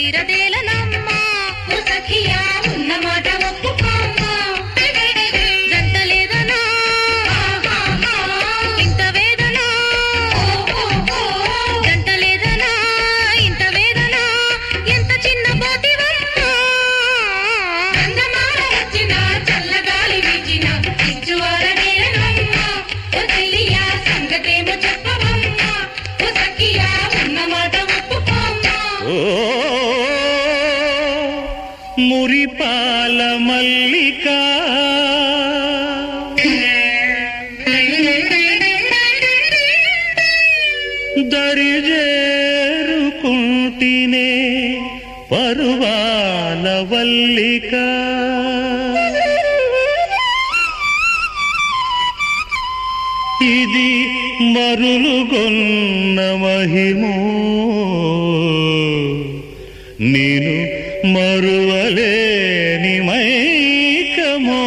తీరదేలనమ్మా ఓ సఖియా ఉన్న మాట ఒప్పుకోమ్మా జంట లేదనా ఇంత వేదన జంట లేదనా ఇంత వేదన ఎంత చిన్న బోటివమ్మా అందమాల వచ్చిన చల్లగాలి వీచిన ఇచ్చువారదేలనమ్మా ఓ చెల్లియా సంగతేమో చెప్పవమ్మా ఓ సఖియా ఉన్న మాట ఒప్పుకోమ్మా మురిపాల మల్లిక దరిజేరుకుంటినే పరువాల వల్లిక ఇది మరులుగొన్న మహిమో నేను మరువలేని మైకమో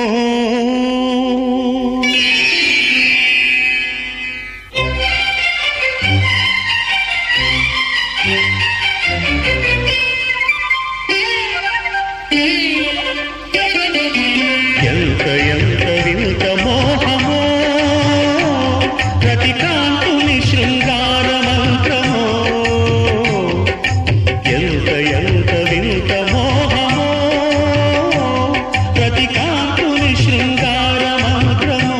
ఎంత ఎంత వింత మోహమో ప్రతికాంతుని శృంగార మంత్రమో ఎంత ఎంత వింత మోహమో ప్రతికాంతుని శృంగార మంత్రమో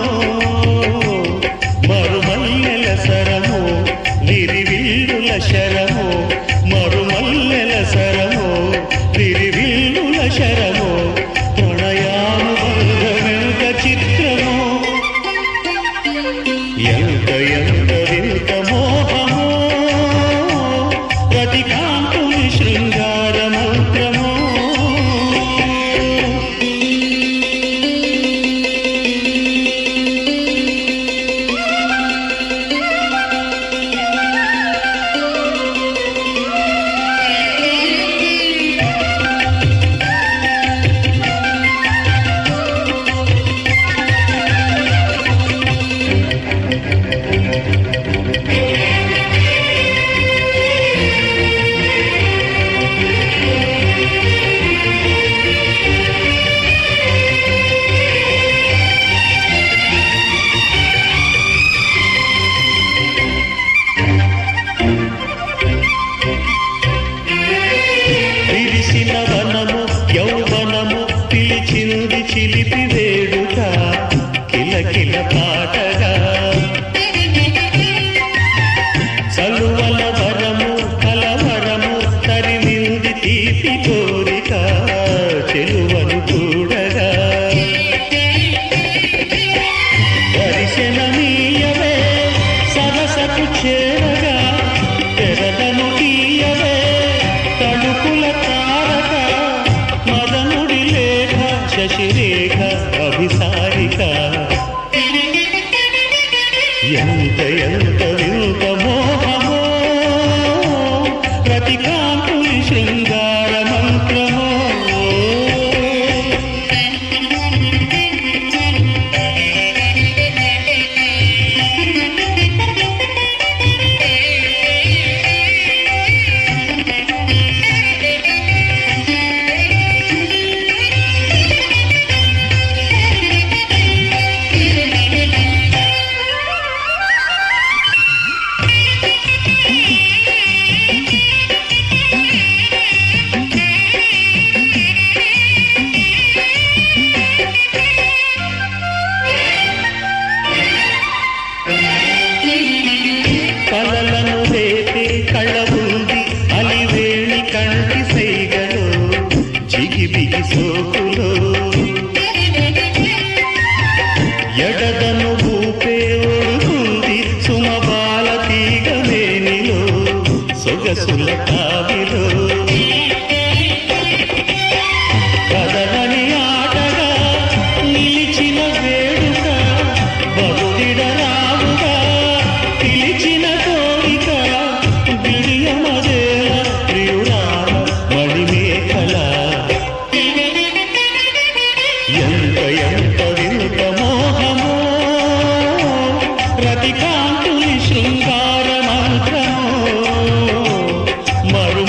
మరుమల్లెల సరమో విరివిల్లుల శరమో మరుమల్లెల సరమో విరివిల్లుల శరమో ప్రణయానుబంధమెంత చిత్రమో ఎంత ఎంత వింత మోహమో ప్రతికాంతుని శృంగార మంత్రమో విరిసిన వనము యౌవనము పిలిచింది చిలిపి వేడుక కిలకిల పాటగా చలువల వరము కలవరము తరిమింది తీపి కోరిక చెలువను చూడగా దర్శనమీయవే సరసకు చేరగా తెరదను తీయవే తడుకుల తారక మదనుడి లేఖ శశిరేఖ అభిసారిక ఎంత ఎంత వింత మోహమో ప్రతికాంతుని శృంగార మంత్రమో కలలను రేపే కళ ఉంది అలివేణి కంటి సైగలో జిగిబిగి సోకులో ఎడదను ఊపే ఒడుగుంది సుమబాల తీగ మేనిలో సొగసుల కావిలో కదలని ఆటగా నిలిచిన వేడుక బరుడిడరావుగా పిలిచిన కోరిక బిడియమదే ప్రియురాల మణిమేఖల ఎంత ఎంత వింత మోహమో ప్రతికాంతుని శృంగార మంత్రమో మరు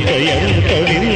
ఎంత ఎంత వింత